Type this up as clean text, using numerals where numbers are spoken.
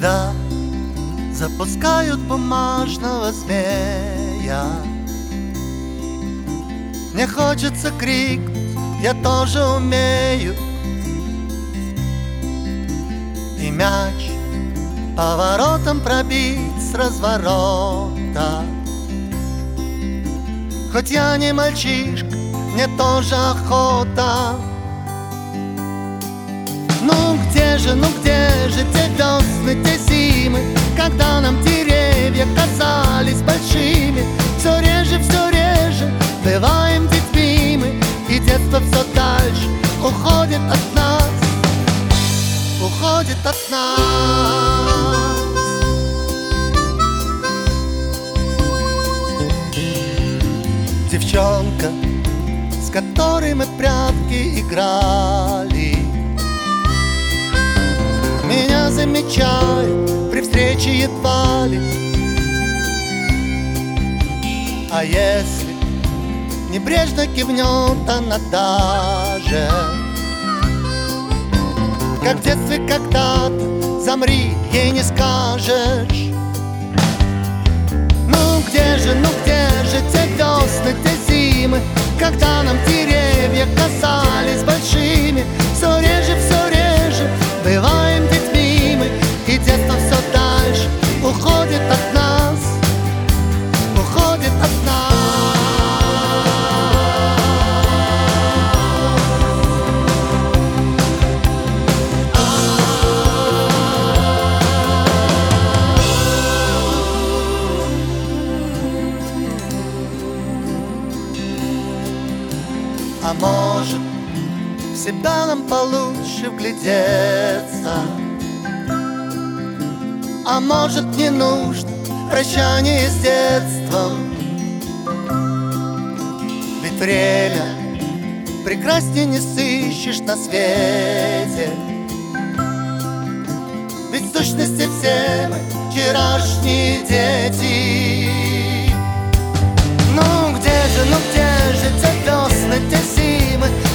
Когда запускают бумажного змея, мне хочется крикнуть, я тоже умею. И мяч поворотом пробить с разворота. Хоть я не мальчишка, мне тоже охота. Ну где же те весны, те зимы, когда нам деревья казались большими? Все реже бываем детьми мы, и детство все дальше уходит от нас, уходит от нас. Девчонка, с которой мы в прятки играли, меня замечает при встрече едва ли. А если небрежно кивнет она даже, как в детстве когда-то, замри, ей не скажешь. Ну где же те весны, те зимы, когда нам деревья казались большими? Все реже бываем детьми мы, и детство все дальше уходит от нас, уходит от нас. А может, в себя нам получше вглядеться, а может, не нужно прощание с детством. Ведь время прекраснее не сыщешь на свете. Ведь в сущности все мы вчерашние дети. Ну где же те весны, те зимы,